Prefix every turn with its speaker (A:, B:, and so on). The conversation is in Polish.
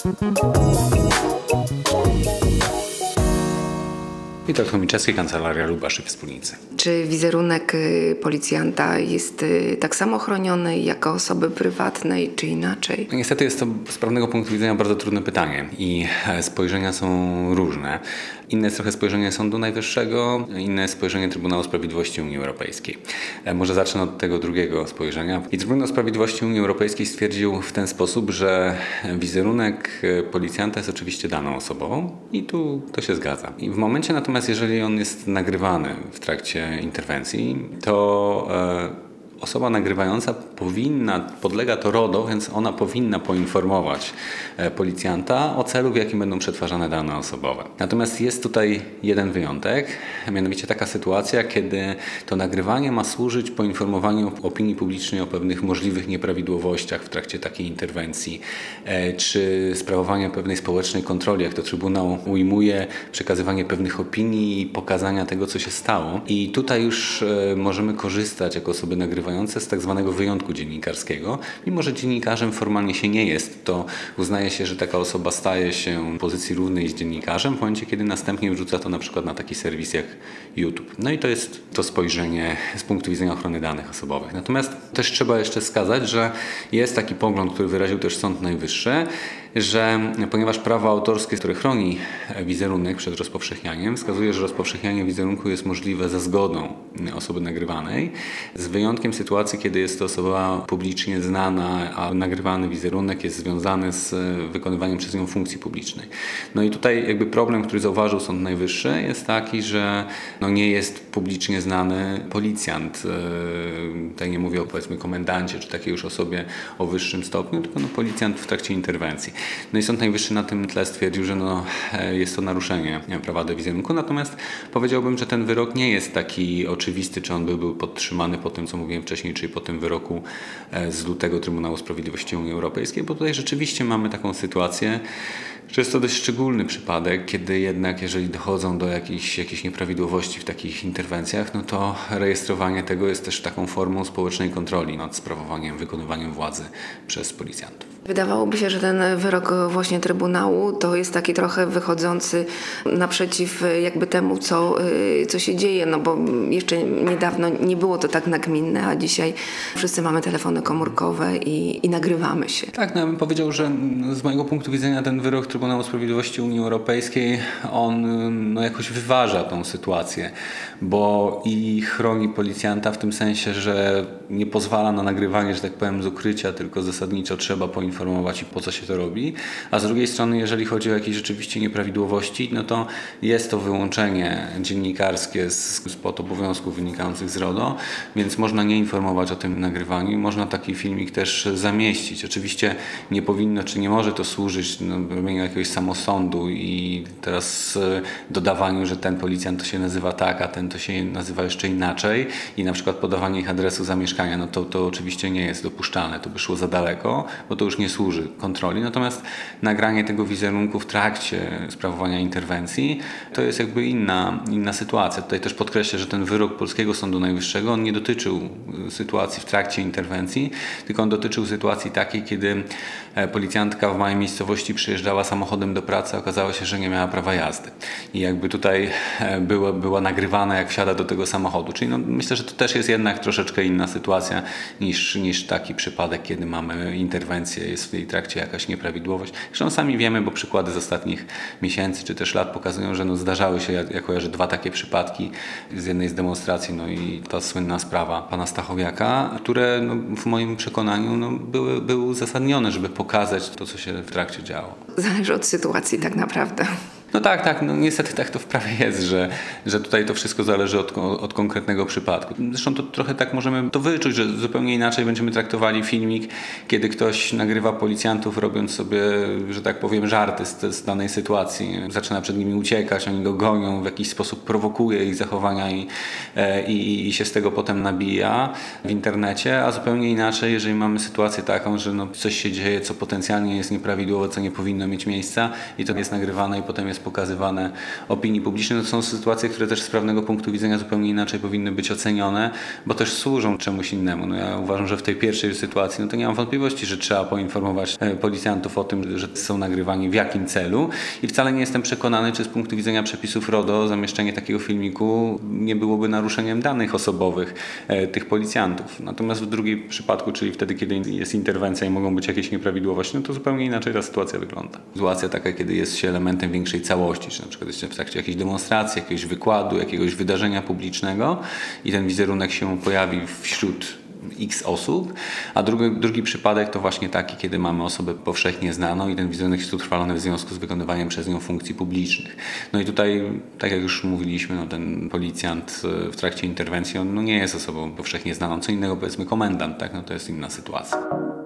A: Witold Chomiczewski, Kancelaria Lubasz i Wspólnicy.
B: Czy wizerunek policjanta jest tak samo chroniony jak osoby prywatnej, czy inaczej?
A: Niestety jest to z prawnego punktu widzenia bardzo trudne pytanie i spojrzenia są różne. Inne jest trochę spojrzenie Sądu Najwyższego, inne jest spojrzenie Trybunału Sprawiedliwości Unii Europejskiej. Może zacznę od tego drugiego spojrzenia. I Trybunał Sprawiedliwości Unii Europejskiej stwierdził w ten sposób, że wizerunek policjanta jest oczywiście daną osobową i tu to się zgadza. I w momencie natomiast, jeżeli on jest nagrywany w trakcie interwencji, to osoba nagrywająca podlega to RODO, więc ona powinna poinformować policjanta o celu, w jakim będą przetwarzane dane osobowe. Natomiast jest tutaj jeden wyjątek, mianowicie taka sytuacja, kiedy to nagrywanie ma służyć poinformowaniu opinii publicznej o pewnych możliwych nieprawidłowościach w trakcie takiej interwencji, czy sprawowania pewnej społecznej kontroli, jak to Trybunał ujmuje, przekazywanie pewnych opinii i pokazania tego, co się stało. I tutaj już możemy korzystać jako osoby nagrywające z tak zwanego wyjątku dziennikarskiego. Mimo że dziennikarzem formalnie się nie jest, to uznaje się, że taka osoba staje się w pozycji równej z dziennikarzem w momencie, kiedy następnie wrzuca to na przykład na taki serwis jak YouTube. No i to jest to spojrzenie z punktu widzenia ochrony danych osobowych. Natomiast też trzeba jeszcze wskazać, że jest taki pogląd, który wyraził też Sąd Najwyższy, że ponieważ prawo autorskie, które chroni wizerunek przed rozpowszechnianiem, wskazuje, że rozpowszechnianie wizerunku jest możliwe za zgodą osoby nagrywanej, z wyjątkiem sytuacji, kiedy jest to osoba publicznie znana, a nagrywany wizerunek jest związany z wykonywaniem przez nią funkcji publicznej. No i tutaj jakby problem, który zauważył Sąd Najwyższy, jest taki, że nie jest publicznie znany policjant. Tutaj nie mówię o, powiedzmy, komendancie czy takiej już osobie o wyższym stopniu, tylko policjant w trakcie interwencji. No i Sąd Najwyższy na tym tle stwierdził, że jest to naruszenie prawa do wizerunku, natomiast powiedziałbym, że ten wyrok nie jest taki oczywisty, czy on był podtrzymany po tym, co mówiłem wcześniej, czyli po tym wyroku z lutego Trybunału Sprawiedliwości Unii Europejskiej, bo tutaj rzeczywiście mamy taką sytuację, że jest to dość szczególny przypadek, kiedy jednak jeżeli dochodzą do jakichś nieprawidłowości w takich interwencjach, no to rejestrowanie tego jest też taką formą społecznej kontroli nad sprawowaniem, wykonywaniem władzy przez policjantów.
B: Wydawałoby się, że ten wyrok właśnie Trybunału to jest taki trochę wychodzący naprzeciw jakby temu, co się dzieje, no bo jeszcze niedawno nie było to tak nagminne, a dzisiaj wszyscy mamy telefony komórkowe i nagrywamy się.
A: Tak, ja bym powiedział, że z mojego punktu widzenia ten wyrok Trybunału Sprawiedliwości Unii Europejskiej, on jakoś wyważa tą sytuację, bo i chroni policjanta w tym sensie, że nie pozwala na nagrywanie, że tak powiem, z ukrycia, tylko zasadniczo trzeba poinformować i po co się to robi, a z drugiej strony, jeżeli chodzi o jakieś rzeczywiście nieprawidłowości, no to jest to wyłączenie dziennikarskie spod obowiązków wynikających z RODO, więc można nie informować o tym nagrywaniu i można taki filmik też zamieścić. Oczywiście nie powinno, czy nie może to służyć robieniu jakiegoś samosądu i teraz dodawaniu, że ten policjant to się nazywa tak, a ten to się nazywa jeszcze inaczej i na przykład podawanie ich adresu zamieszkania, no to oczywiście nie jest dopuszczalne, to by szło za daleko, bo to już nie służy kontroli. Natomiast nagranie tego wizerunku w trakcie sprawowania interwencji to jest jakby inna sytuacja. Tutaj też podkreślę, że ten wyrok Polskiego Sądu Najwyższego, on nie dotyczył sytuacji w trakcie interwencji, tylko on dotyczył sytuacji takiej, kiedy policjantka w małej miejscowości przyjeżdżała samochodem do pracy, a okazało się, że nie miała prawa jazdy. I jakby tutaj była nagrywana, jak wsiada do tego samochodu. Czyli myślę, że to też jest jednak troszeczkę inna sytuacja niż taki przypadek, kiedy mamy interwencję, jest w jej trakcie jakaś nieprawidłowość. Zresztą sami wiemy, bo przykłady z ostatnich miesięcy czy też lat pokazują, że zdarzały się, ja kojarzę 2 takie przypadki z jednej z demonstracji, i ta słynna sprawa pana Stachowiaka, które w moim przekonaniu były uzasadnione, żeby pokazać to, co się w trakcie działo.
B: Zależy od sytuacji tak naprawdę.
A: No tak, niestety tak to w prawie jest, że tutaj to wszystko zależy od konkretnego przypadku. Zresztą to trochę tak możemy to wyczuć, że zupełnie inaczej będziemy traktowali filmik, kiedy ktoś nagrywa policjantów, robiąc sobie, że tak powiem, żarty z danej sytuacji. Zaczyna przed nimi uciekać, oni go gonią, w jakiś sposób prowokuje ich zachowania i się z tego potem nabija w internecie, a zupełnie inaczej, jeżeli mamy sytuację taką, że coś się dzieje, co potencjalnie jest nieprawidłowe, co nie powinno mieć miejsca i to jest nagrywane i potem jest jest pokazywane opinii publicznej, no to są sytuacje, które też z prawnego punktu widzenia zupełnie inaczej powinny być ocenione, bo też służą czemuś innemu. No ja uważam, że w tej pierwszej sytuacji, no to nie mam wątpliwości, że trzeba poinformować policjantów o tym, że są nagrywani w jakim celu i wcale nie jestem przekonany, czy z punktu widzenia przepisów RODO zamieszczenie takiego filmiku nie byłoby naruszeniem danych osobowych tych policjantów. Natomiast w drugim przypadku, czyli wtedy, kiedy jest interwencja i mogą być jakieś nieprawidłowości, no to zupełnie inaczej ta sytuacja wygląda. Sytuacja taka, kiedy jest się elementem większej całości, czy na przykład jest się w trakcie jakiejś demonstracji, jakiegoś wykładu, jakiegoś wydarzenia publicznego i ten wizerunek się pojawi wśród X osób, a drugi przypadek to właśnie taki, kiedy mamy osobę powszechnie znaną i ten wizerunek jest utrwalony w związku z wykonywaniem przez nią funkcji publicznych. No i tutaj, tak jak już mówiliśmy, no ten policjant w trakcie interwencji, on no nie jest osobą powszechnie znaną, co innego powiedzmy komendant, tak? No to jest inna sytuacja.